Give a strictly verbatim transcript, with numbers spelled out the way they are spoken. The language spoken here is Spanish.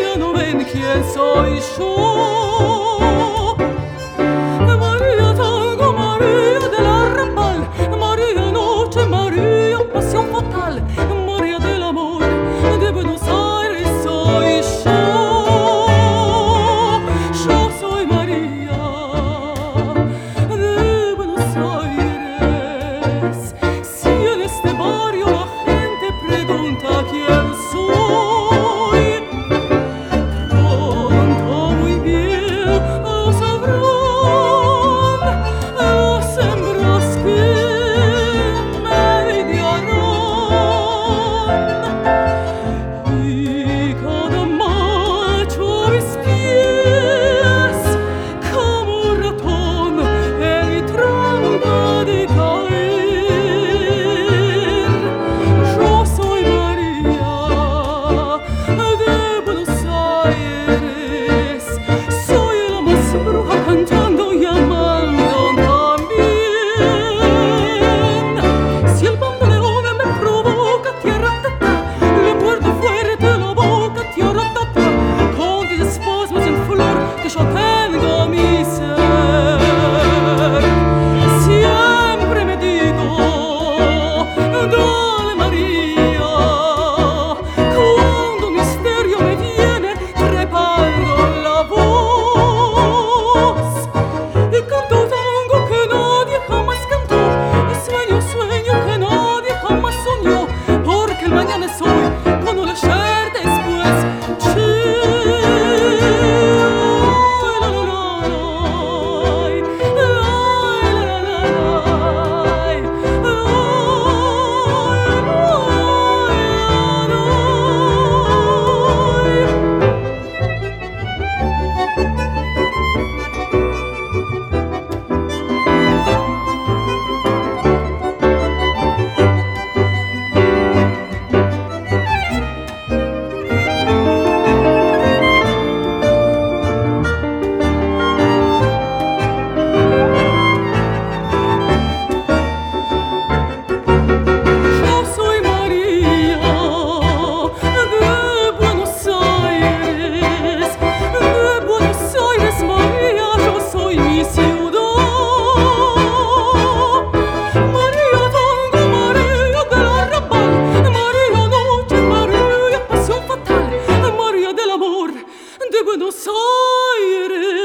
María, no ven quién soy yo. María Tango, María del Arrabal, María Noche, María Pasión Fatal, María del Amor de Buenos Aires soy yo. Yo soy María de Buenos Aires. Si en este barrio la gente pregunta quién soy, pronto muy bien lo sabrán las hembras que me mediarán, y cada macho a mis pies como un ratón en mi trampa de caer. Yo soy María de Buenos Aires, soy la más bruja cantando y amando también. Si el bandoneón me provoca, tierra tata, le muerdo fuerte la boca, tierra tata, con diez espasmos en flor que yo tengo mi ser. Siempre me digo, dale María, cuando un misterio me viene trepando la voz, y canto tango que nadie jamás cantó, y sueño, sueño que nadie jamás soñó, porque el mañana es hoy, cuando el ayer después. Che, la, la, la, ay, ay, la, la, la, ay, yo soy María de Buenos Aires, de Buenos Aires, María, yo soy mi ciudad. María Tango, María del Arrabal, María Noche, María Pasión Fatal, María del Amor de Buenos Aires.